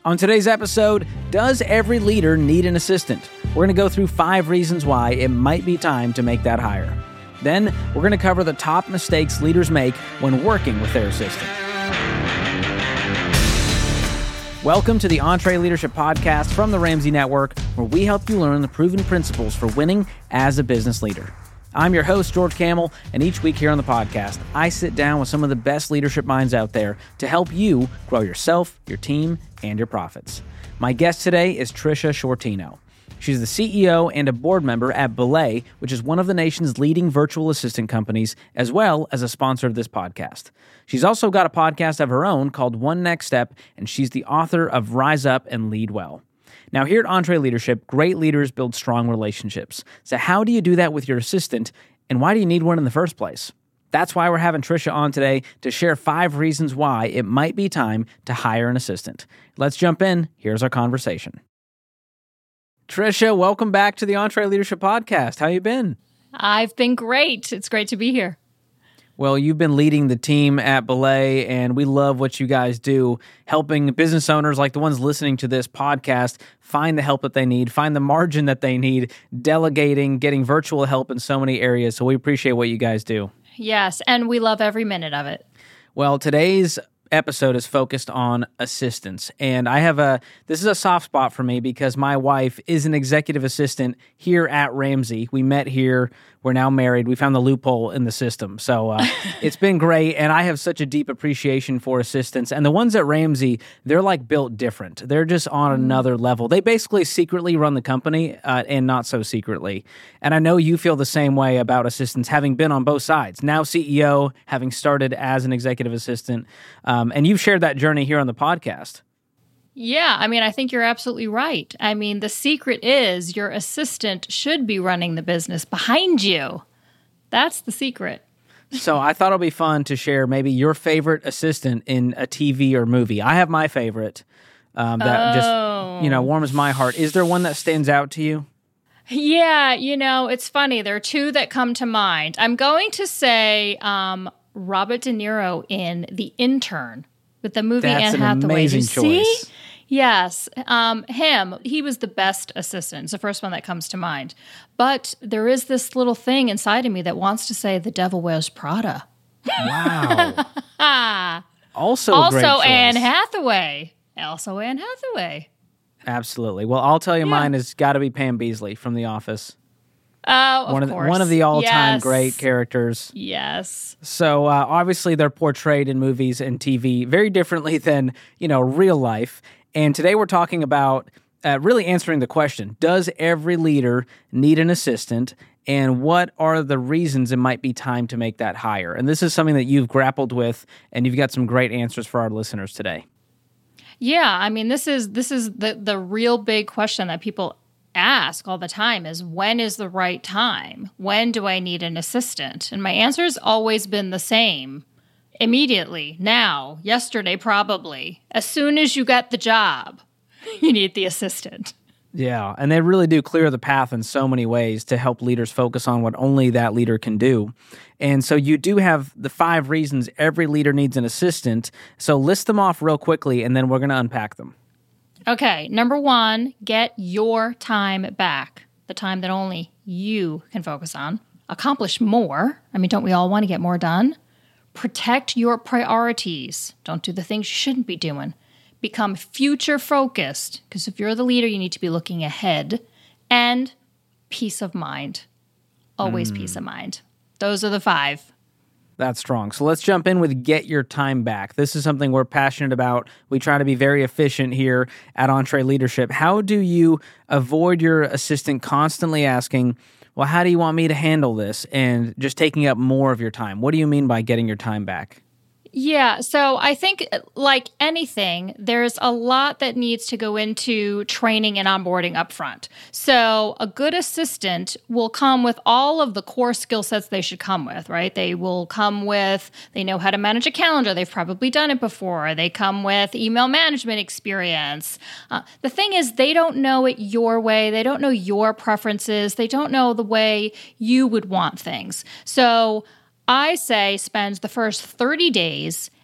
On today's episode, does every leader need an assistant? We're going to go through 5 reasons why it might be time to make that hire. Then, we're going to cover the top mistakes leaders make when working with their assistant. Welcome to the EntreLeadership Podcast from the Ramsey Network, where we help you learn the proven principles for winning as a business leader. I'm your host, George Kamel, and each week here on the podcast, I sit down with some of the best leadership minds out there to help you grow yourself, your team, and your profits. My guest today is Tricia Sciortino. She's the CEO and a board member at Belay, which is one of the nation's leading virtual assistant companies, as well as a sponsor of this podcast. She's also got a podcast of her own called One Next Step, and she's the author of Rise Up and Lead Well. Now, here at EntreLeadership, great leaders build strong relationships. So how do you do that with your assistant, and why do you need one in the first place? That's why we're having Tricia on today to share 5 reasons why it might be time to hire an assistant. Let's jump in. Here's our conversation. Tricia, welcome back to the EntreLeadership Podcast. How you been? I've been great. It's great to be here. Well, you've been leading the team at Belay, and we love what you guys do, helping business owners like the ones listening to this podcast find the help that they need, find the margin that they need, delegating, getting virtual help in so many areas. So we appreciate what you guys do. Yes, and we love every minute of it. Well, today's episode is focused on assistants, and this is a soft spot for me because my wife is an executive assistant here at Ramsey. We met here. We're now married. We found the loophole in the system. So it's been great, and I have such a deep appreciation for assistants. And the ones at Ramsey, they're like built different. They're just on another level. They basically secretly run the company and not so secretly. And I know you feel the same way about assistants, having been on both sides. Now CEO, having started as an executive assistant. And you've shared that journey here on the podcast. Yeah, I think you're absolutely right. The secret is your assistant should be running the business behind you. That's the secret. So I thought it'll be fun to share maybe your favorite assistant in a TV or movie. I have my favorite that just warms my heart. Is there one that stands out to you? Yeah, it's funny. There are 2 that come to mind. I'm going to say Robert De Niro in The Intern with the movie Anne Hathaway. That's an amazing choice. See? Yes, him. He was the best assistant. It's the first one that comes to mind. But there is this little thing inside of me that wants to say The Devil Wears Prada. Wow. Also a great choice. Anne Hathaway. Also Anne Hathaway. Absolutely. Well, I'll tell you, mine has got to be Pam Beesly from The Office. Oh, of course. One of the all-time great characters. Yes. So obviously they're portrayed in movies and TV very differently than, real life. And today we're talking about really answering the question, does every leader need an assistant? And what are the reasons it might be time to make that hire? And this is something that you've grappled with, and you've got some great answers for our listeners today. Yeah, this is the real big question that people ask all the time is, when is the right time? When do I need an assistant? And my answer has always been the same. Immediately, now, yesterday probably. As soon as you get the job, you need the assistant. Yeah, and they really do clear the path in so many ways to help leaders focus on what only that leader can do. And so you do have the 5 reasons every leader needs an assistant. So list them off real quickly, and then we're going to unpack them. Okay, number 1, get your time back. The time that only you can focus on. Accomplish more. Don't we all want to get more done? Protect your priorities. Don't do the things you shouldn't be doing. Become future-focused, because if you're the leader, you need to be looking ahead. And peace of mind. Always peace of mind. Those are the 5. That's strong. So let's jump in with get your time back. This is something we're passionate about. We try to be very efficient here at EntreLeadership. How do you avoid your assistant constantly asking, well, how do you want me to handle this? And just taking up more of your time. What do you mean by getting your time back? Yeah, so I think like anything, there's a lot that needs to go into training and onboarding up front. So a good assistant will come with all of the core skill sets they should come with, right? They will come with, they know how to manage a calendar. They've probably done it before. They come with email management experience. The thing is, they don't know it your way. They don't know your preferences. They don't know the way you would want things. So I say spend the first 30 days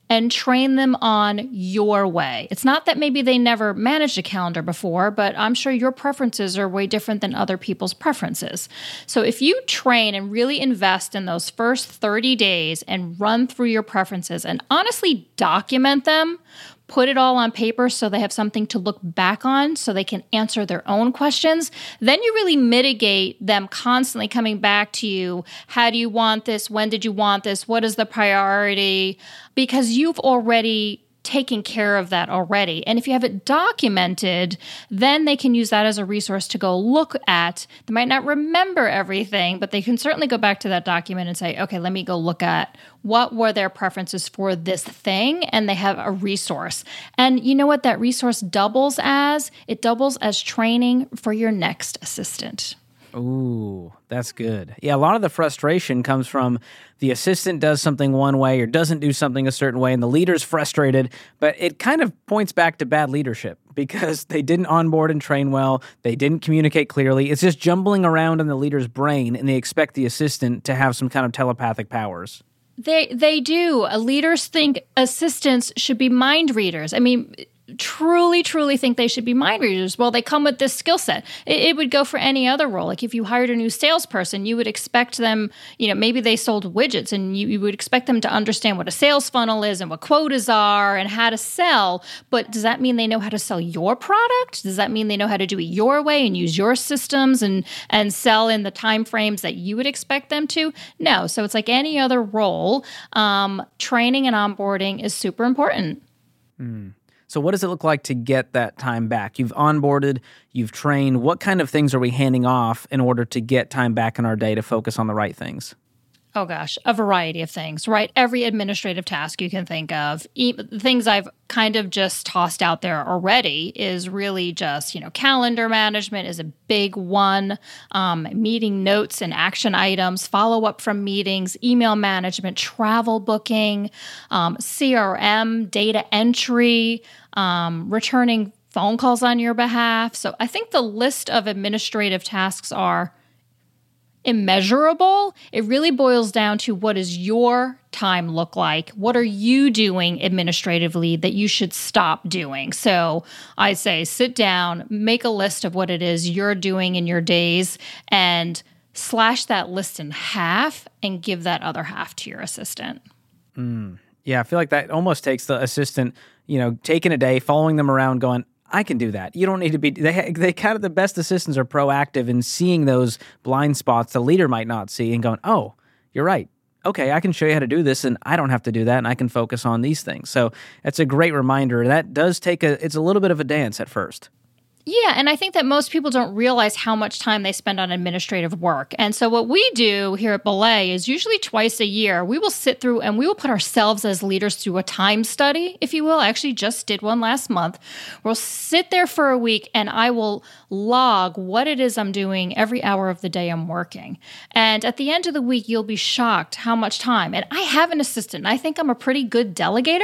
and train them on your way. It's not that maybe they never managed a calendar before, but I'm sure your preferences are way different than other people's preferences. So if you train and really invest in those first 30 days and run through your preferences and honestly document them, put it all on paper so they have something to look back on so they can answer their own questions, then you really mitigate them constantly coming back to you. How do you want this? When did you want this? What is the priority? Because you've already taking care of that already. And if you have it documented, then they can use that as a resource to go look at. They might not remember everything, but they can certainly go back to that document and say, okay, let me go look at what were their preferences for this thing, and they have a resource. And you know what that resource doubles as? It doubles as training for your next assistant. Ooh, that's good. Yeah, a lot of the frustration comes from the assistant does something one way or doesn't do something a certain way, and the leader's frustrated, but it kind of points back to bad leadership because they didn't onboard and train well, they didn't communicate clearly. It's just jumbling around in the leader's brain, and they expect the assistant to have some kind of telepathic powers. They do. Leaders think assistants should be mind readers. I mean, truly think they should be mind readers. Well, they come with this skill set. It would go for any other role. Like if you hired a new salesperson, you would expect them, maybe they sold widgets, and you would expect them to understand what a sales funnel is and what quotas are and how to sell. But does that mean they know how to sell your product? Does that mean they know how to do it your way and use your systems and sell in the time frames that you would expect them to? No. So it's like any other role. Training and onboarding is super important. So what does it look like to get that time back? You've onboarded, you've trained. What kind of things are we handing off in order to get time back in our day to focus on the right things? Oh gosh, a variety of things, right? Every administrative task you can think of. Things I've kind of just tossed out there already is really just, calendar management is a big one. Meeting notes and action items, follow up from meetings, email management, travel booking, CRM, data entry, returning phone calls on your behalf. So I think the list of administrative tasks are immeasurable. It really boils down to what does your time look like? What are you doing administratively that you should stop doing? So I say sit down, make a list of what it is you're doing in your days, and slash that list in half and give that other half to your assistant. Yeah, I feel like that almost takes the assistant, taking a day, following them around, going, I can do that. You don't need to be, they kind of, the best assistants are proactive in seeing those blind spots the leader might not see and going, oh, you're right. Okay, I can show you how to do this and I don't have to do that and I can focus on these things. So that's a great reminder. That does it's a little bit of a dance at first. Yeah, and I think that most people don't realize how much time they spend on administrative work. And so what we do here at Belay is usually twice a year, we will sit through and we will put ourselves as leaders through a time study, if you will. I actually just did one last month. We'll sit there for a week and I will log what it is I'm doing every hour of the day I'm working. And at the end of the week, you'll be shocked how much time. And I have an assistant. I think I'm a pretty good delegator.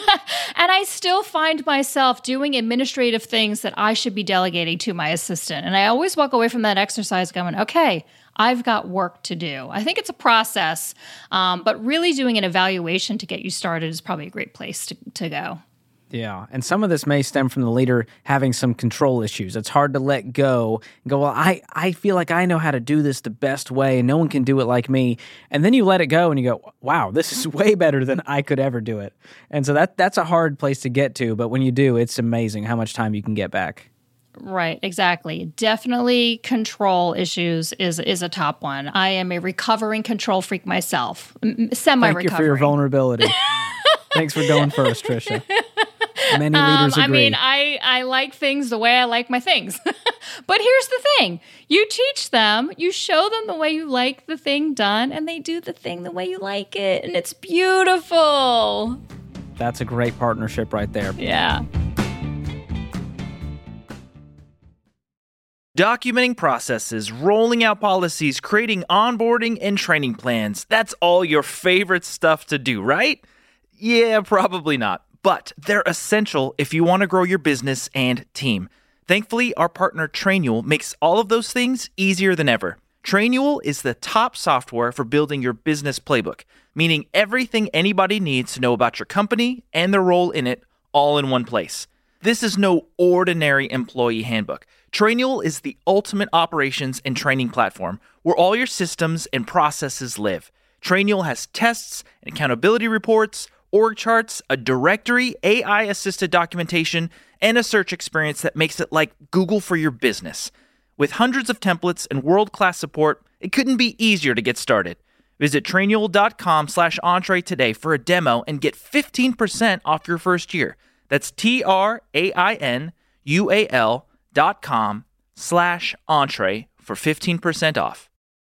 And I still find myself doing administrative things that I should be delegating to my assistant. And I always walk away from that exercise going, okay, I've got work to do. I think it's a process, but really doing an evaluation to get you started is probably a great place to go. Yeah, and some of this may stem from the leader having some control issues. It's hard to let go and go, well, I feel like I know how to do this the best way and no one can do it like me. And then you let it go and you go, wow, this is way better than I could ever do it. And so that's a hard place to get to, but when you do, it's amazing how much time you can get back. Right, exactly. Definitely control issues is a top one. I am a recovering control freak myself, semi-recovering. Thank you for your vulnerability. Thanks for going first, Trisha. Many leaders agree. I mean, I like things the way I like my things. But here's the thing. You teach them, you show them the way you like the thing done, and they do the thing the way you like it. And it's beautiful. That's a great partnership right there. Yeah. Documenting processes, rolling out policies, creating onboarding and training plans. That's all your favorite stuff to do, right? Yeah, probably not. But they're essential if you want to grow your business and team. Thankfully, our partner Trainual makes all of those things easier than ever. Trainual is the top software for building your business playbook, meaning everything anybody needs to know about your company and their role in it all in one place. This is no ordinary employee handbook. Trainual is the ultimate operations and training platform where all your systems and processes live. Trainual has tests and accountability reports, org charts, a directory, AI-assisted documentation, and a search experience that makes it like Google for your business. With hundreds of templates and world-class support, it couldn't be easier to get started. Visit trainual.com/entree today for a demo and get 15% off your first year. That's TRAINUAL.com/entree for 15% off.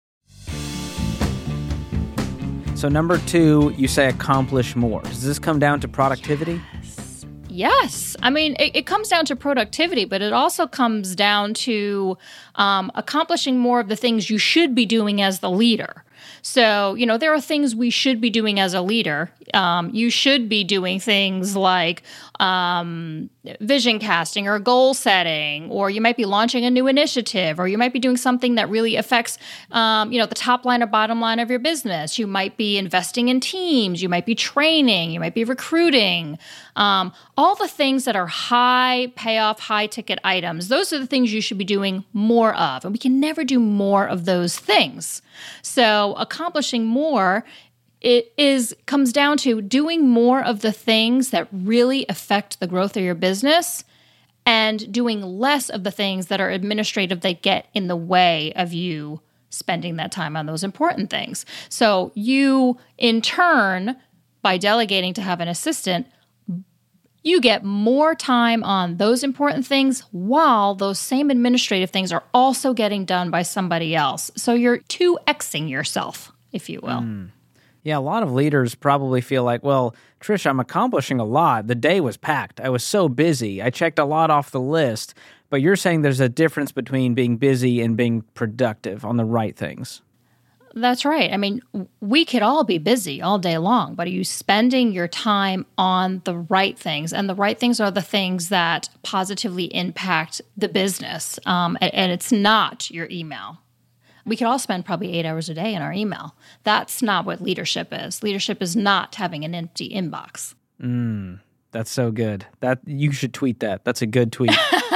So number 2, you say accomplish more. Does this come down to productivity? Yes. I mean, it comes down to productivity, but it also comes down to accomplishing more of the things you should be doing as the leader. So, there are things we should be doing as a leader. You should be doing things like vision casting or goal setting, or you might be launching a new initiative, or you might be doing something that really affects, the top line or bottom line of your business. You might be investing in teams. You might be training. You might be recruiting. All the things that are high payoff, high ticket items, those are the things you should be doing more of. And we can never do more of those things. So accomplishing more, comes down to doing more of the things that really affect the growth of your business and doing less of the things that are administrative that get in the way of you spending that time on those important things. So you, in turn, by delegating to have an assistant, you get more time on those important things while those same administrative things are also getting done by somebody else. So you're 2Xing yourself, if you will. Yeah, a lot of leaders probably feel like, well, Trish, I'm accomplishing a lot. The day was packed. I was so busy. I checked a lot off the list. But you're saying there's a difference between being busy and being productive on the right things. That's right. I mean, we could all be busy all day long, but are you spending your time on the right things? And the right things are the things that positively impact the business. And it's not your email. We could all spend probably 8 hours a day in our email. That's not what leadership is. Leadership is not having an empty inbox. That's so good. That you should tweet that. That's a good tweet.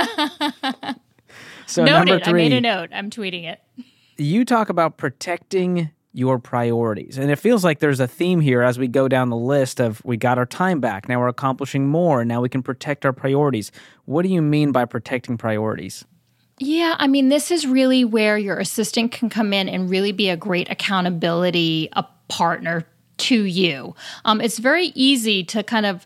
So Noted. Number 3. I made a note. I'm tweeting it. You talk about protecting your priorities. And it feels like there's a theme here as we go down the list of we got our time back, now we're accomplishing more, and now we can protect our priorities. What do you mean by protecting priorities? Yeah, I mean, this is really where your assistant can come in and really be a great accountability partner to you. It's very easy to kind of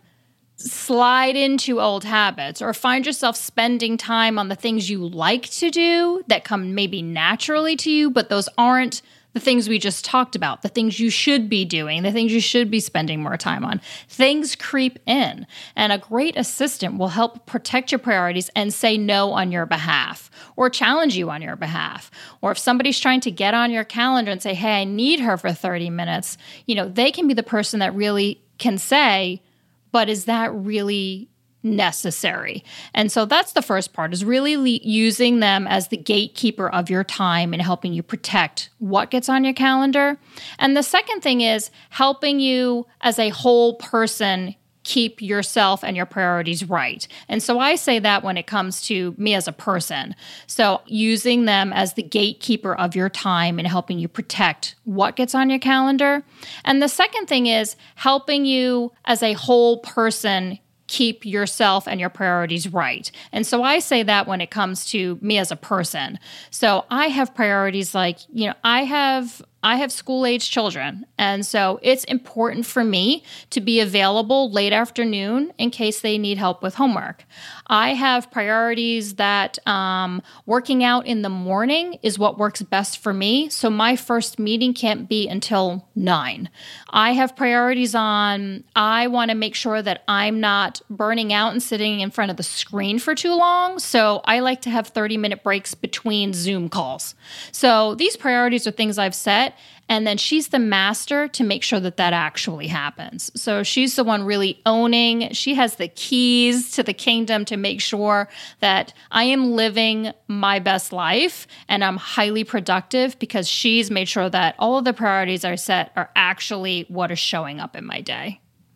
slide into old habits or find yourself spending time on the things you like to do that come maybe naturally to you, but those aren't the things we just talked about, the things you should be doing, the things you should be spending more time on. Things creep in, and a great assistant will help protect your priorities and say no on your behalf or challenge you on your behalf. Or if somebody's trying to get on your calendar and say, hey, I need her for 30 minutes, they can be the person that really can say, but is that really necessary? And so that's the first part, is really using them as the gatekeeper of your time and helping you protect what gets on your calendar. And the second thing is helping you as a whole person keep yourself and your priorities right. And so I say that when it comes to me as a person. So using them as the gatekeeper of your time and helping you protect what gets on your calendar. And the second thing is helping you as a whole person keep yourself and your priorities right. And so I say that when it comes to me as a person. So I have priorities like, I have school-age children. And so it's important for me to be available late afternoon in case they need help with homework. I have priorities that working out in the morning is what works best for me. So my first meeting can't be until 9. I have priorities on, I want to make sure that I'm not burning out and sitting in front of the screen for too long. So I like to have 30-minute breaks between Zoom calls. So these priorities are things I've set. And then she's the master to make sure that that actually happens. So she's the one really owning. She has the keys to the kingdom to make sure that I am living my best life and I'm highly productive because she's made sure that all of the priorities I set are actually what is showing up in my day.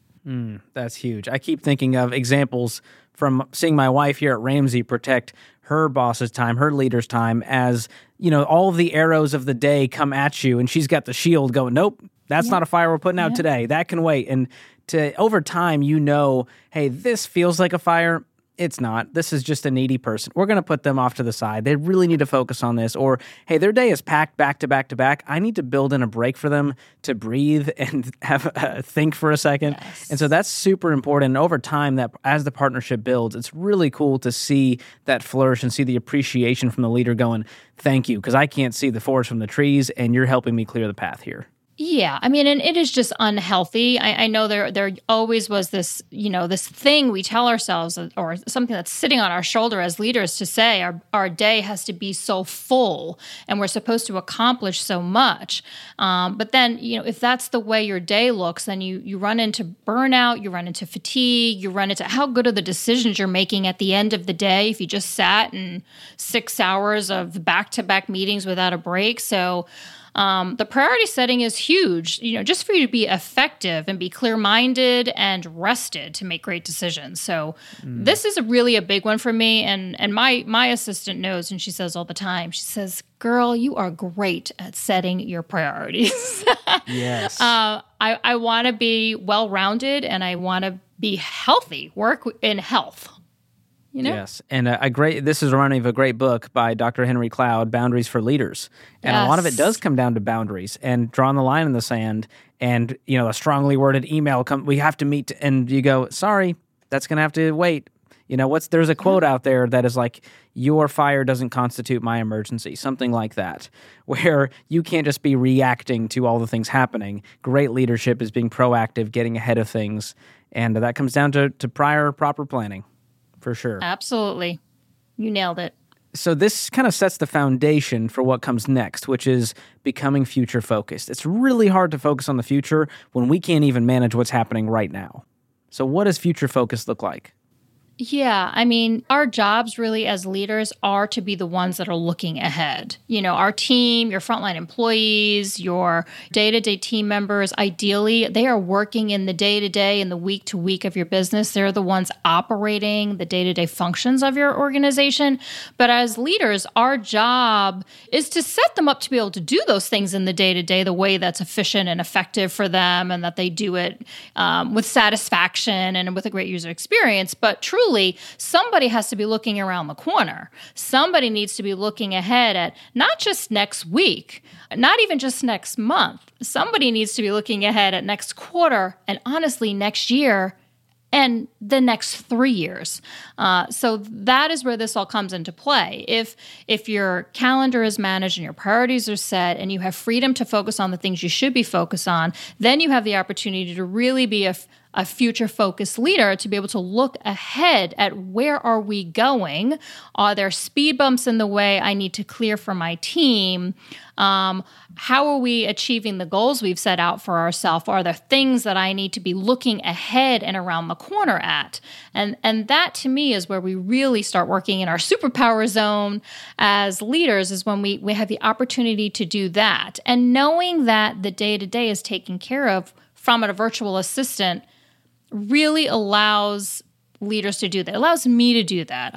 That's huge. I keep thinking of examples from seeing my wife here at Ramsey protect her boss's time, her leader's time, as, you know, all of the arrows of the day come at you, and she's got the shield going, nope, that's not a fire we're putting out today. That can wait. And over time, you know, hey, this feels like a fire. It's not. This is just a needy person. We're going to put them off to the side. They really need to focus on this. Or, hey, their day is packed back to back to back. I need to build in a break for them to breathe and have think for a second. Yes. And so that's super important. And over time, that as the partnership builds, it's really cool to see that flourish and see the appreciation from the leader going, thank you, because I can't see the forest from the trees, and you're helping me clear the path here. Yeah, I mean, and it is just unhealthy. I know there always was this, you know, this thing we tell ourselves, or something that's sitting on our shoulder as leaders to say our day has to be so full and we're supposed to accomplish so much. But then, you know, if that's the way your day looks, then you run into burnout, you run into fatigue, you run into how good are the decisions you're making at the end of the day if you just sat in 6 hours of back-to-back meetings without a break. So the priority setting is huge, you know, just for you to be effective and be clear-minded and rested to make great decisions. So this is really a big one for me. And my assistant knows, and she says all the time, she says, girl, you are great at setting your priorities. Yes. I want to be well-rounded and I want to be healthy, work in health. You know? Yes, and this is reminding me of a great book by Dr. Henry Cloud, Boundaries for Leaders. And a lot of it does come down to boundaries and drawing the line in the sand. And, you know, a strongly worded email, we have to meet, and you go, sorry, that's going to have to wait. You know, there's a quote out there that is like, your fire doesn't constitute my emergency, something like that, where you can't just be reacting to all the things happening. Great leadership is being proactive, getting ahead of things, and that comes down to prior proper planning. For sure. Absolutely. You nailed it. So this kind of sets the foundation for what comes next, which is becoming future focused. It's really hard to focus on the future when we can't even manage what's happening right now. So what does future focus look like? Yeah, I mean, our jobs really as leaders are to be the ones that are looking ahead. You know, our team, your frontline employees, your day-to-day team members, ideally, they are working in the day-to-day and the week-to-week of your business. They're the ones operating the day-to-day functions of your organization. But as leaders, our job is to set them up to be able to do those things in the day-to-day the way that's efficient and effective for them, and that they do it with satisfaction and with a great user experience. But truly, somebody has to be looking around the corner. Somebody needs to be looking ahead at not just next week, not even just next month. Somebody needs to be looking ahead at next quarter and honestly next year and the next 3 years. So that is where this all comes into play. If your calendar is managed and your priorities are set and you have freedom to focus on the things you should be focused on, then you have the opportunity to really be a future-focused leader, to be able to look ahead at where are we going? Are there speed bumps in the way I need to clear for my team? How are we achieving the goals we've set out for ourselves? Are there things that I need to be looking ahead and around the corner at? And that, to me, is where we really start working in our superpower zone as leaders, is when we have the opportunity to do that. And knowing that the day-to-day is taken care of from a virtual assistant really allows leaders to do that. It allows me to do that.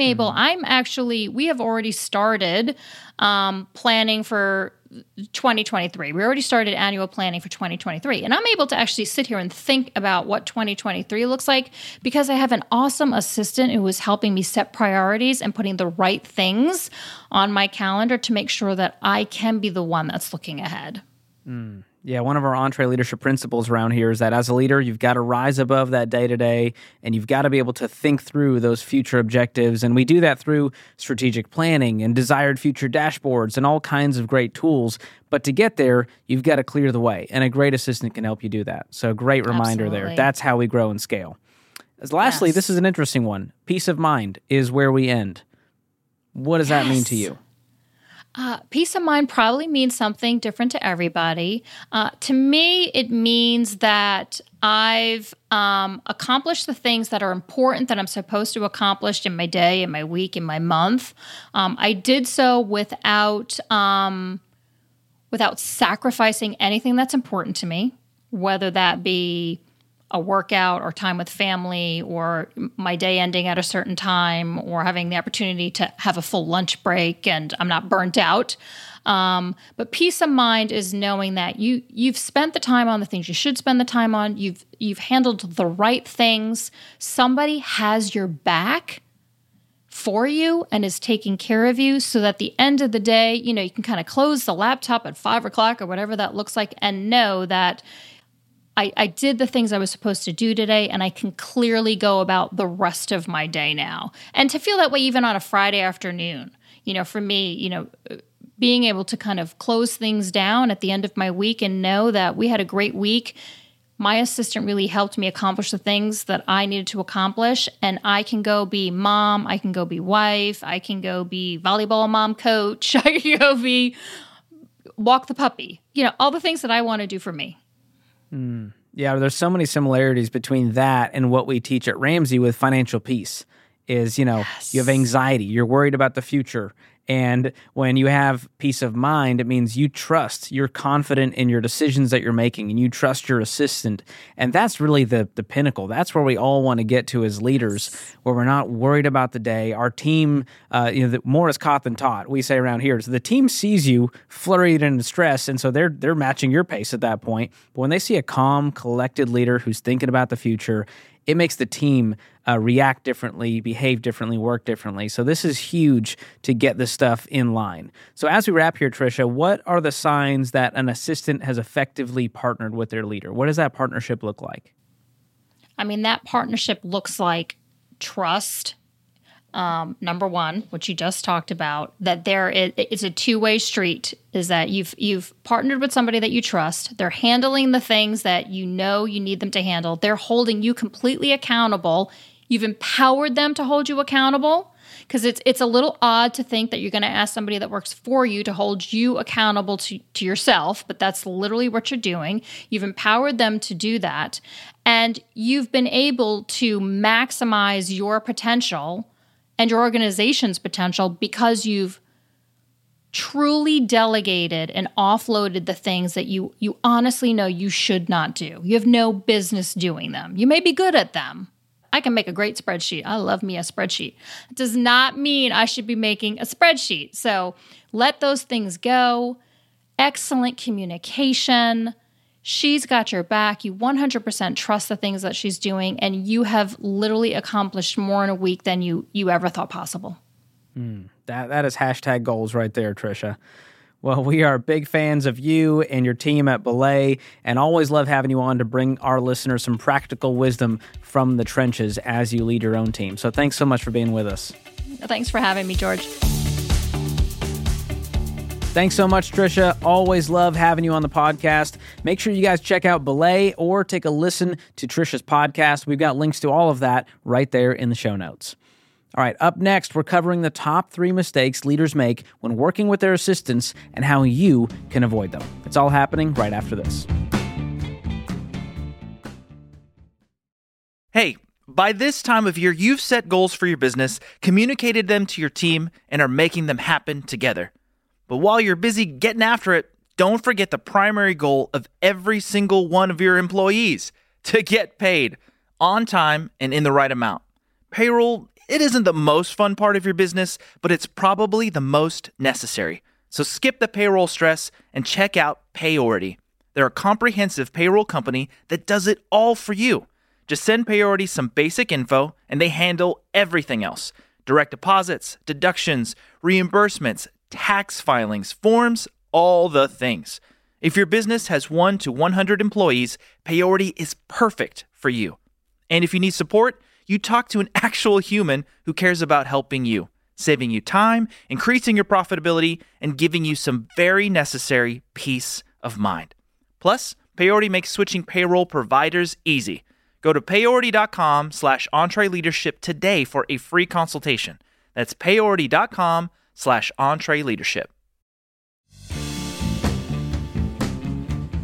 We have already started planning for 2023. We already started annual planning for 2023. And I'm able to actually sit here and think about what 2023 looks like because I have an awesome assistant who is helping me set priorities and putting the right things on my calendar to make sure that I can be the one that's looking ahead. Yeah, one of our EntreLeadership principles around here is that as a leader, you've got to rise above that day-to-day, and you've got to be able to think through those future objectives. And we do that through strategic planning and desired future dashboards and all kinds of great tools. But to get there, you've got to clear the way, and a great assistant can help you do that. So great reminder there. That's how we grow and scale. Lastly, This is an interesting one. Peace of mind is where we end. What does that mean to you? Peace of mind probably means something different to everybody. To me, it means that I've accomplished the things that are important that I'm supposed to accomplish in my day, in my week, in my month. I did so without sacrificing anything that's important to me, whether that be a workout or time with family or my day ending at a certain time or having the opportunity to have a full lunch break and I'm not burnt out. But peace of mind is knowing that you've spent the time on the things you should spend the time on. You've handled the right things. Somebody has your back for you and is taking care of you so that at the end of the day, you can kind of close the laptop at 5 o'clock or whatever that looks like and know that I did the things I was supposed to do today, and I can clearly go about the rest of my day now. And to feel that way even on a Friday afternoon, for me, being able to kind of close things down at the end of my week and know that we had a great week. My assistant really helped me accomplish the things that I needed to accomplish, and I can go be mom, I can go be wife, I can go be volleyball mom coach, I can go be walk the puppy, all the things that I want to do for me. Yeah, there's so many similarities between that and what we teach at Ramsey with financial peace is, Yes. You have anxiety, you're worried about the future. And when you have peace of mind, it means you're confident in your decisions that you're making and you trust your assistant. And that's really the pinnacle. That's where we all want to get to as leaders, where we're not worried about the day. Our team, more is caught than taught, we say around here. So the team sees you flurried and in stress, and so they're matching your pace at that point. But when they see a calm, collected leader who's thinking about the future, it makes the team react differently, behave differently, work differently. So this is huge to get this stuff in line. So as we wrap here, Tricia, what are the signs that an assistant has effectively partnered with their leader? What does that partnership look like? That partnership looks like trust. Number one, which you just talked about, that it's a two-way street, is that you've partnered with somebody that you trust. They're handling the things that you need them to handle. They're holding you completely accountable. You've empowered them to hold you accountable, because it's a little odd to think that you're going to ask somebody that works for you to hold you accountable to yourself, but that's literally what you're doing. You've empowered them to do that, and you've been able to maximize your potential and your organization's potential because you've truly delegated and offloaded the things that you honestly know you should not do. You have no business doing them. You may be good at them. I can make a great spreadsheet. I love me a spreadsheet. It does not mean I should be making a spreadsheet. So let those things go. Excellent communication. She's got your back. You 100% trust the things that she's doing, and you have literally accomplished more in a week than you ever thought possible. That is hashtag goals right there, Tricia. Well, we are big fans of you and your team at Belay, and always love having you on to bring our listeners some practical wisdom from the trenches as you lead your own team. So thanks so much for being with us. Thanks for having me, George. Thanks so much, Tricia. Always love having you on the podcast. Make sure you guys check out Belay or take a listen to Tricia's podcast. We've got links to all of that right there in the show notes. All right, up next, we're covering the top 3 mistakes leaders make when working with their assistants and how you can avoid them. It's all happening right after this. Hey, by this time of year, you've set goals for your business, communicated them to your team, and are making them happen together. But while you're busy getting after it, don't forget the primary goal of every single one of your employees: to get paid on time and in the right amount. Payroll, it isn't the most fun part of your business, but it's probably the most necessary. So skip the payroll stress and check out Payority. They're a comprehensive payroll company that does it all for you. Just send Payority some basic info and they handle everything else: direct deposits, deductions, reimbursements, tax filings, forms, all the things. If your business has 1 to 100 employees, Payority is perfect for you. And if you need support, you talk to an actual human who cares about helping you, saving you time, increasing your profitability, and giving you some very necessary peace of mind. Plus, Payority makes switching payroll providers easy. Go to payority.com/EntreLeadership today for a free consultation. That's payority.com/EntreLeadership.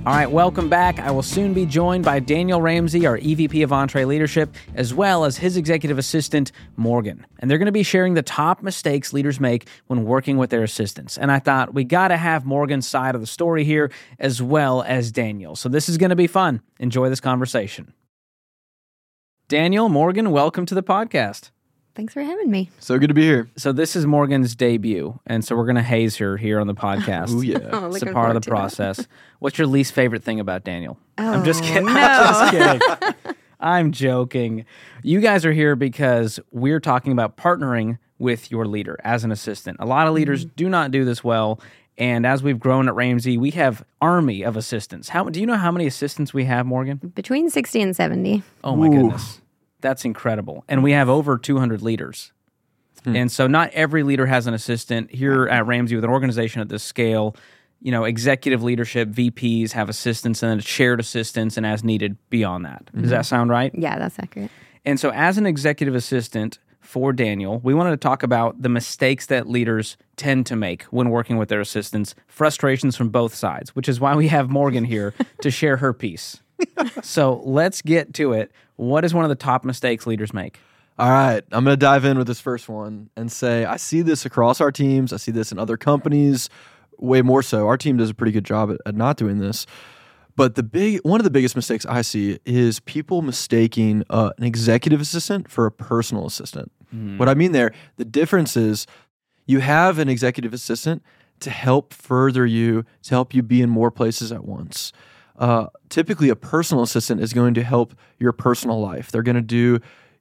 All right, welcome back. I will soon be joined by Daniel Ramsey, our EVP of EntreLeadership, as well as his executive assistant, Morgan. And they're going to be sharing the top mistakes leaders make when working with their assistants. And I thought we got to have Morgan's side of the story here as well as Daniel. So this is going to be fun. Enjoy this conversation. Daniel, Morgan, welcome to the podcast. Thanks for having me. So good to be here. So this is Morgan's debut, and so we're going to haze her here on the podcast. Oh, yeah. It's a part of the process. What's your least favorite thing about Daniel? I'm just kidding. No. I'm just kidding. I'm joking. You guys are here because we're talking about partnering with your leader as an assistant. A lot of leaders do not do this well, and as we've grown at Ramsey, we have army of assistants. Do you know how many assistants we have, Morgan? Between 60 and 70. Oh, my goodness. That's incredible. And we have over 200 leaders. And so not every leader has an assistant. Here at Ramsey, with an organization at this scale, executive leadership, VPs have assistants and then shared assistants and as needed beyond that. Does that sound right? Yeah, that's accurate. And so as an executive assistant for Daniel, we wanted to talk about the mistakes that leaders tend to make when working with their assistants, frustrations from both sides, which is why we have Morgan here to share her piece. So let's get to it. What is one of the top mistakes leaders make? All right, I'm going to dive in with this first one and say I see this across our teams. I see this in other companies, way more so. Our team does a pretty good job at not doing this. But one of the biggest mistakes I see is people mistaking an executive assistant for a personal assistant. What I mean there, the difference is you have an executive assistant to help further you, to help you be in more places at once. Typically, a personal assistant is going to help your personal life. They're going to do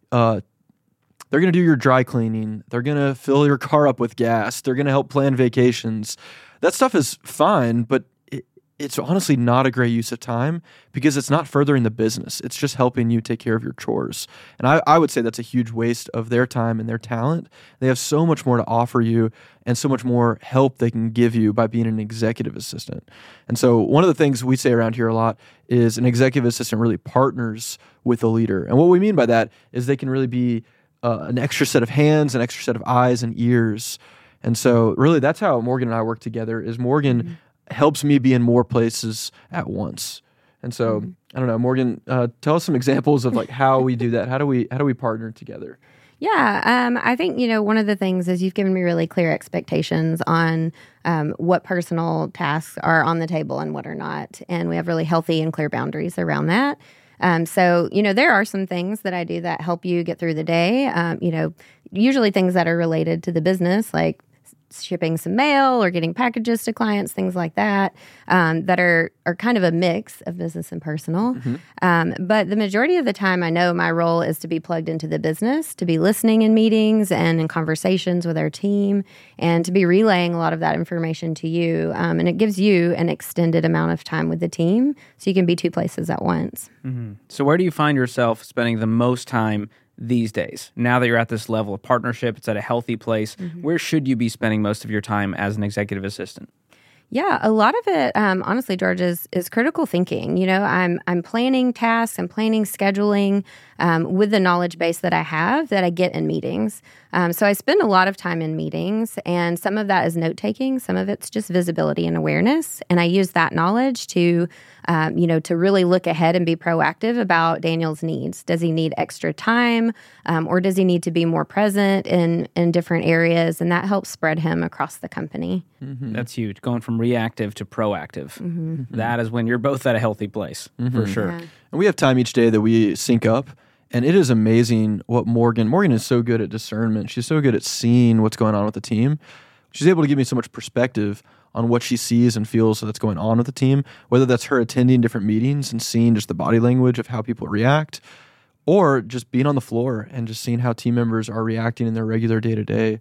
your dry cleaning. They're going to fill your car up with gas. They're going to help plan vacations. That stuff is fine, but it's honestly not a great use of time because it's not furthering the business. It's just helping you take care of your chores. And I would say that's a huge waste of their time and their talent. They have so much more to offer you and so much more help they can give you by being an executive assistant. And so one of the things we say around here a lot is an executive assistant really partners with a leader. And what we mean by that is they can really be an extra set of hands, an extra set of eyes and ears. And so really that's how Morgan and I work together is Morgan helps me be in more places at once. And so, I don't know, Morgan, tell us some examples of like how we do that. How do we partner together? Yeah, I think, one of the things is you've given me really clear expectations on what personal tasks are on the table and what are not. And we have really healthy and clear boundaries around that. So, there are some things that I do that help you get through the day, usually things that are related to the business, like shipping some mail or getting packages to clients, things like that, that are kind of a mix of business and personal. But the majority of the time, I know my role is to be plugged into the business, to be listening in meetings and in conversations with our team, and to be relaying a lot of that information to you. And it gives you an extended amount of time with the team, so you can be two places at once. So where do you find yourself spending the most time these days? Now that you're at this level of partnership, it's at a healthy place. Where should you be spending most of your time as an executive assistant? Yeah, a lot of it, honestly, George, is critical thinking. I'm planning tasks, I'm planning scheduling with the knowledge base that I have that I get in meetings. So I spend a lot of time in meetings, and some of that is note-taking, some of it's just visibility and awareness. And I use that knowledge to really look ahead and be proactive about Daniel's needs. Does he need extra time, or does he need to be more present in different areas? And that helps spread him across the company. That's huge. Going from reactive to proactive. That is when you're both at a healthy place, for sure. Yeah. And we have time each day that we sync up. And it is amazing what Morgan is so good at discernment. She's so good at seeing what's going on with the team. She's able to give me so much perspective on what she sees and feels that's going on with the team, whether that's her attending different meetings and seeing just the body language of how people react, or just being on the floor and just seeing how team members are reacting in their regular day-to-day.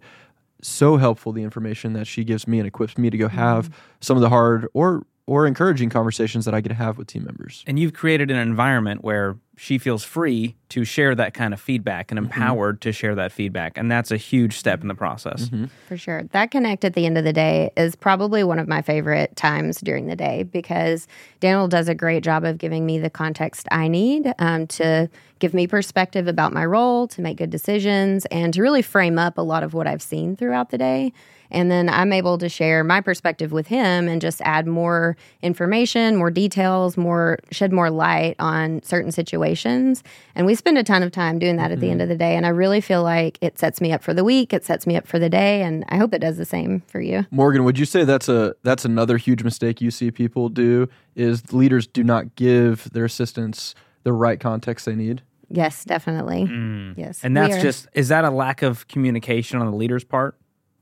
So helpful, the information that she gives me and equips me to go have some of the hard or encouraging conversations that I get to have with team members. And you've created an environment where she feels free to share that kind of feedback and empowered to share that feedback. And that's a huge step in the process. For sure. That connect at the end of the day is probably one of my favorite times during the day, because Daniel does a great job of giving me the context I need to give me perspective about my role, to make good decisions, and to really frame up a lot of what I've seen throughout the day. And then I'm able to share my perspective with him and just add more information, more details, shed more light on certain situations. And we spend a ton of time doing that at the end of the day. And I really feel like it sets me up for the week. It sets me up for the day. And I hope it does the same for you. Morgan, would you say that's another huge mistake you see people do, is leaders do not give their assistants the right context they need? Yes, definitely. Yes. And is that a lack of communication on the leader's part?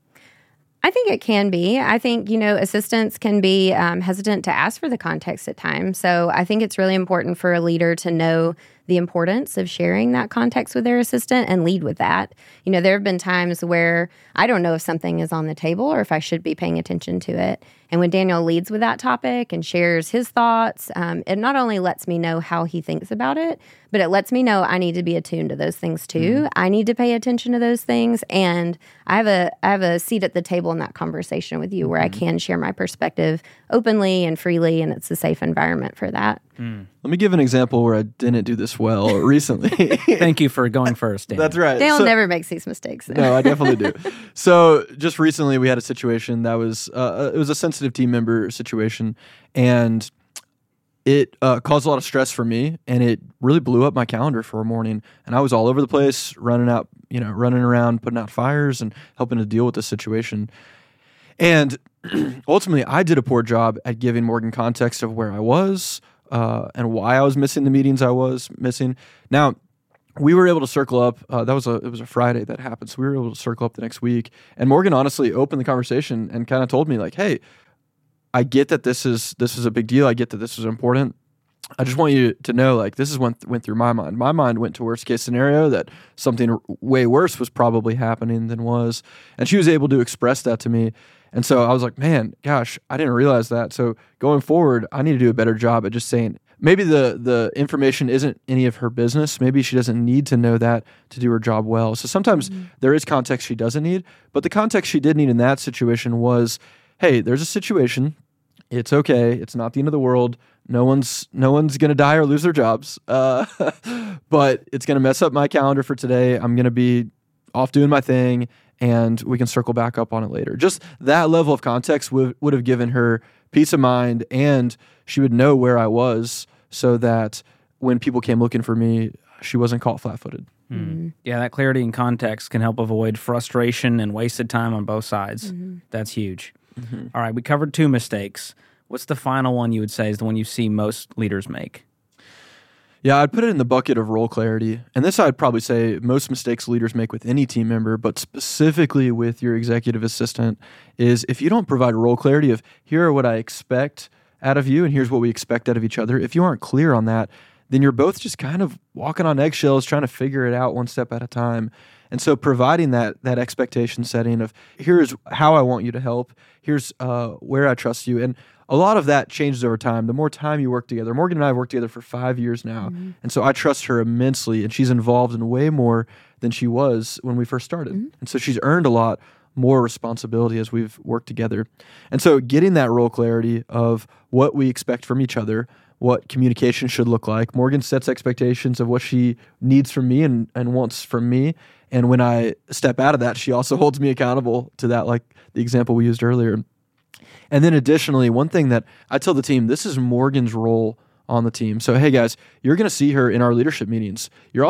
I think it can be. I think, assistants can be hesitant to ask for the context at times. So I think it's really important for a leader to know the importance of sharing that context with their assistant and lead with that. There have been times where I don't know if something is on the table or if I should be paying attention to it. And when Daniel leads with that topic and shares his thoughts, it not only lets me know how he thinks about it, but it lets me know I need to be attuned to those things too. I need to pay attention to those things. And I have a seat at the table in that conversation with you where I can share my perspective openly and freely, and it's a safe environment for that. Let me give an example where I didn't do this well recently. Thank you for going first, Dan. That's right. Dale never makes these mistakes. No, I definitely do. So just recently we had a situation that was, it was a sensitive team member situation, and it caused a lot of stress for me, and it really blew up my calendar for a morning. And I was all over the place, running around, putting out fires and helping to deal with the situation. And ultimately, I did a poor job at giving Morgan context of where I was and why I was missing the meetings I was missing. Now, we were able to circle up. It was a Friday that happened, so we were able to circle up the next week. And Morgan honestly opened the conversation and kind of told me like, "Hey, I get that this is a big deal. I get that this is important. I just want you to know, like, this is what went through my mind. My mind went to worst case scenario, that something way worse was probably happening than was." And she was able to express that to me. And so I was like, man, gosh, I didn't realize that. So going forward, I need to do a better job at just saying, maybe the information isn't any of her business. Maybe she doesn't need to know that to do her job well. So sometimes there is context she doesn't need. But the context she did need in that situation was, hey, there's a situation. It's okay. It's not the end of the world. No one's going to die or lose their jobs. But it's going to mess up my calendar for today. I'm going to be off doing my thing, and we can circle back up on it later. Just that level of context would have given her peace of mind, and she would know where I was so that when people came looking for me, she wasn't caught flat-footed. Yeah, that clarity and context can help avoid frustration and wasted time on both sides. That's huge. All right, we covered 2 mistakes. What's the final one you would say is the one you see most leaders make? Yeah, I'd put it in the bucket of role clarity. And this I'd probably say most mistakes leaders make with any team member, but specifically with your executive assistant, is if you don't provide role clarity of here are what I expect out of you and here's what we expect out of each other, if you aren't clear on that, then you're both just kind of walking on eggshells trying to figure it out one step at a time. And so providing that expectation setting of here's how I want you to help, here's where I trust you. And a lot of that changes over time. The more time you work together, Morgan and I have worked together for 5 years now. And so I trust her immensely, and she's involved in way more than she was when we first started. And so she's earned a lot more responsibility as we've worked together. And so getting that role clarity of what we expect from each other, what communication should look like. Morgan sets expectations of what she needs from me and wants from me. And when I step out of that, she also holds me accountable to that, like the example we used earlier. And then additionally, one thing that I tell the team, this is Morgan's role on the team. So, hey guys, you're going to see her in our leadership meetings.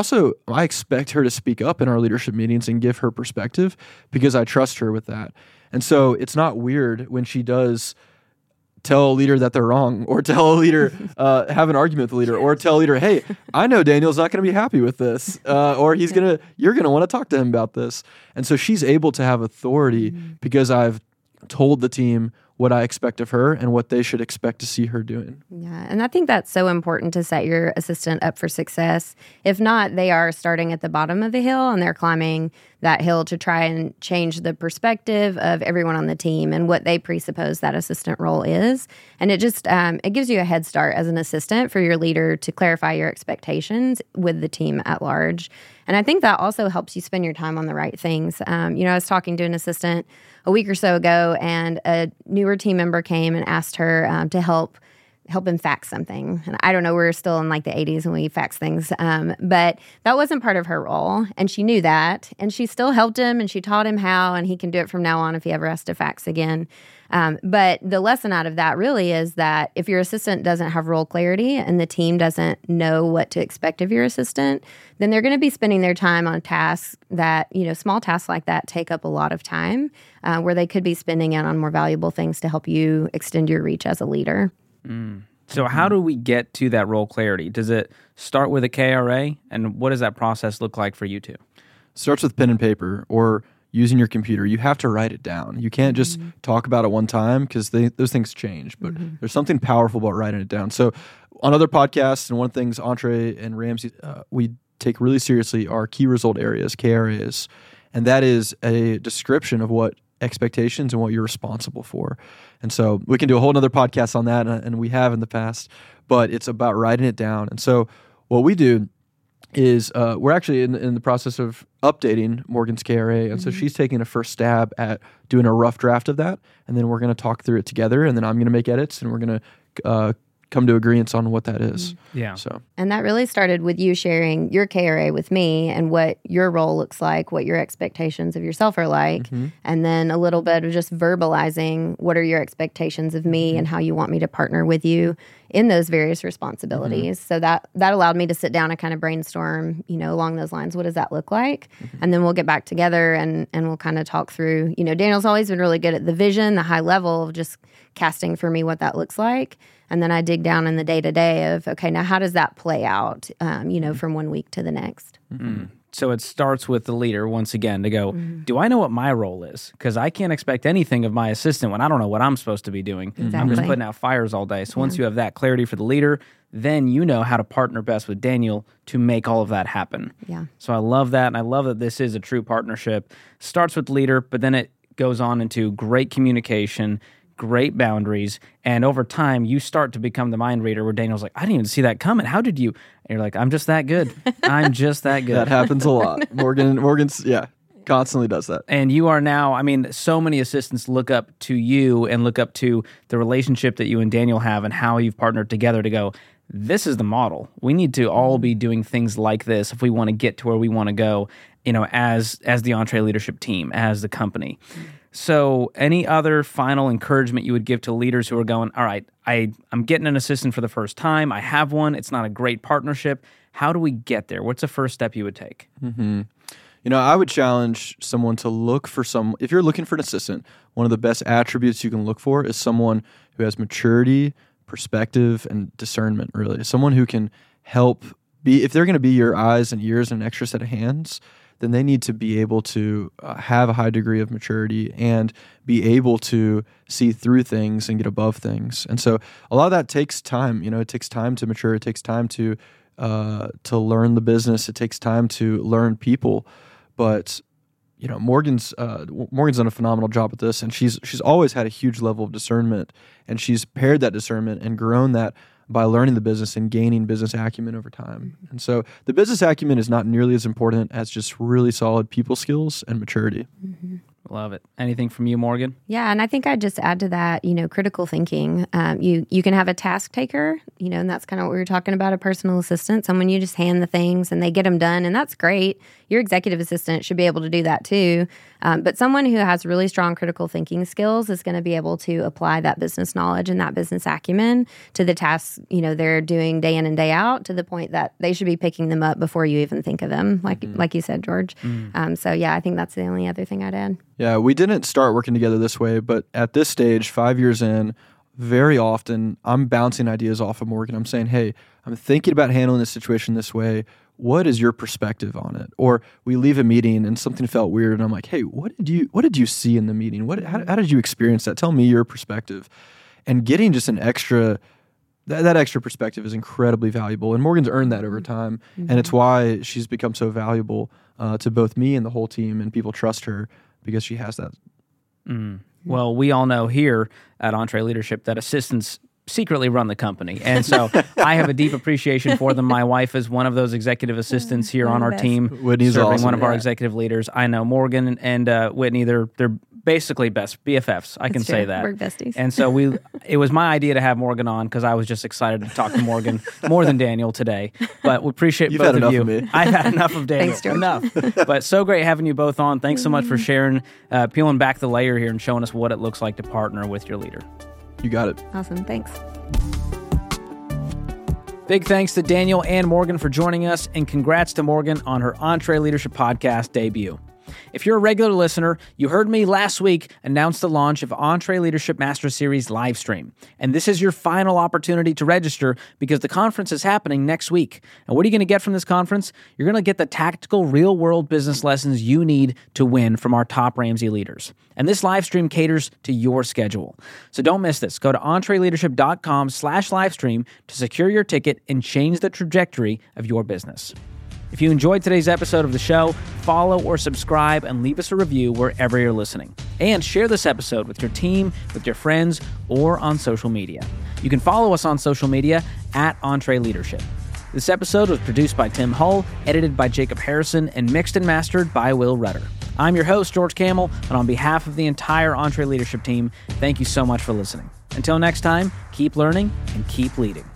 I expect her to speak up in our leadership meetings and give her perspective because I trust her with that. And so it's not weird when she does tell a leader that they're wrong, or tell a leader, have an argument with the leader, or tell a leader, hey, I know Daniel's not going to be happy with this, or you're going to want to talk to him about this. And so she's able to have authority because I've told the team what I expect of her and what they should expect to see her doing. Yeah, and I think that's so important to set your assistant up for success. If not, they are starting at the bottom of the hill and they're climbing that hill to try and change the perspective of everyone on the team and what they presuppose that assistant role is. And it just it gives you a head start as an assistant for your leader to clarify your expectations with the team at large. And I think that also helps you spend your time on the right things. I was talking to an assistant a week or so ago, and a newer team member came and asked her to help help him fax something. And I don't know, we're still in like the 80s when we fax things. But that wasn't part of her role. And she knew that. And she still helped him and she taught him how, and he can do it from now on if he ever has to fax again. But the lesson out of that really is that if your assistant doesn't have role clarity and the team doesn't know what to expect of your assistant, then they're going to be spending their time on tasks that, small tasks like that take up a lot of time, where they could be spending it on more valuable things to help you extend your reach as a leader. So how do we get to that role clarity? Does it start with a KRA? And what does that process look like for you two? Starts with pen and paper or using your computer. You have to write it down. You can't just talk about it one time because those things change. But there's something powerful about writing it down. So on other podcasts, and one of the things Entre and Ramsey, we take really seriously are key result areas, KRAs. And that is a description of what expectations and what you're responsible for. And so we can do a whole nother podcast on that, and we have in the past, but it's about writing it down. And so what we do is we're actually in the process of updating Morgan's KRA. And so she's taking a first stab at doing a rough draft of that. And then we're going to talk through it together. And then I'm going to make edits and we're going to come to agreements on what that is. Yeah. So. And that really started with you sharing your KRA with me and what your role looks like, what your expectations of yourself are like, and then a little bit of just verbalizing what are your expectations of me and how you want me to partner with you in those various responsibilities. So that allowed me to sit down and kind of brainstorm, along those lines. What does that look like? And then we'll get back together and we'll kind of talk through, Daniel's always been really good at the vision, the high level of just casting for me what that looks like. And then I dig down in the day-to-day of, okay, now how does that play out, from one week to the next? So it starts with the leader, once again, to go, do I know what my role is? Because I can't expect anything of my assistant when I don't know what I'm supposed to be doing. Exactly. I'm just putting out fires all day. So once you have that clarity for the leader, then you know how to partner best with Daniel to make all of that happen. Yeah. So I love that, and I love that this is a true partnership. Starts with the leader, but then it goes on into great communication, great boundaries, and over time you start to become the mind reader where Daniel's like, I didn't even see that coming. How did you? And you're like, I'm just that good. I'm just that good. That happens a lot. Morgan's constantly does that. And you are now, so many assistants look up to you and look up to the relationship that you and Daniel have and how you've partnered together to go, this is the model. We need to all be doing things like this if we want to get to where we want to go, as the Entre Leadership team, as the company. So any other final encouragement you would give to leaders who are going, all right, I'm getting an assistant for the first time. I have one. It's not a great partnership. How do we get there? What's the first step you would take? I would challenge someone to look for if you're looking for an assistant, one of the best attributes you can look for is someone who has maturity, perspective, and discernment, really. Someone who can help if they're going to be your eyes and ears and an extra set of hands, then they need to be able to have a high degree of maturity and be able to see through things and get above things. And so a lot of that takes time. It takes time to mature. It takes time to learn the business. It takes time to learn people. But Morgan's done a phenomenal job at this, and she's always had a huge level of discernment, and she's paired that discernment and grown that by learning the business and gaining business acumen over time. And so the business acumen is not nearly as important as just really solid people skills and maturity. Love it. Anything from you, Morgan? Yeah, and I think I'd just add to that, critical thinking. You can have a task taker, and that's kind of what we were talking about, a personal assistant, someone you just hand the things and they get them done, and that's great. Your executive assistant should be able to do that too. But someone who has really strong critical thinking skills is going to be able to apply that business knowledge and that business acumen to the tasks, they're doing day in and day out, to the point that they should be picking them up before you even think of them, like you said, George. So yeah, I think that's the only other thing I'd add. Yeah, we didn't start working together this way, but at this stage, 5 years in, very often I'm bouncing ideas off of Morgan. I'm saying, hey, I'm thinking about handling this situation this way. What is your perspective on it? Or we leave a meeting and something felt weird, and I'm like, hey, what did you see in the meeting? How did you experience that? Tell me your perspective. And getting just an extra, that extra perspective is incredibly valuable. And Morgan's earned that over time, and it's why she's become so valuable to both me and the whole team, and people trust her because she has that. Well, we all know here at Entre Leadership that assistants secretly run the company. And so I have a deep appreciation for them. My wife is one of those executive assistants here on our team, Whitney's serving awesome. one of our executive leaders. I know Morgan and Whitney, they're basically best BFFs. I can That's say true. that. We're besties. And so it was my idea to have Morgan on because I was just excited to talk to Morgan more than Daniel today. But we appreciate You've both had of enough you. of me. I've had enough of Daniel. Thanks, George. Enough. But so great having you both on. Thanks so much for sharing, peeling back the layer here and showing us what it looks like to partner with your leader. You got it. Awesome. Thanks. Big thanks to Daniel and Morgan for joining us, and congrats to Morgan on her EntreLeadership podcast debut. If you're a regular listener, you heard me last week announce the launch of EntreLeadership Master Series Livestream. And this is your final opportunity to register because the conference is happening next week. And what are you going to get from this conference? You're going to get the tactical real-world business lessons you need to win from our top Ramsey leaders. And this livestream caters to your schedule. So don't miss this. Go to EntreLeadership.com/livestream to secure your ticket and change the trajectory of your business. If you enjoyed today's episode of the show, follow or subscribe and leave us a review wherever you're listening. And share this episode with your team, with your friends, or on social media. You can follow us on social media at EntreLeadership. This episode was produced by Tim Hull, edited by Jacob Harrison, and mixed and mastered by Will Rudder. I'm your host, George Kamel, and on behalf of the entire EntreLeadership team, thank you so much for listening. Until next time, keep learning and keep leading.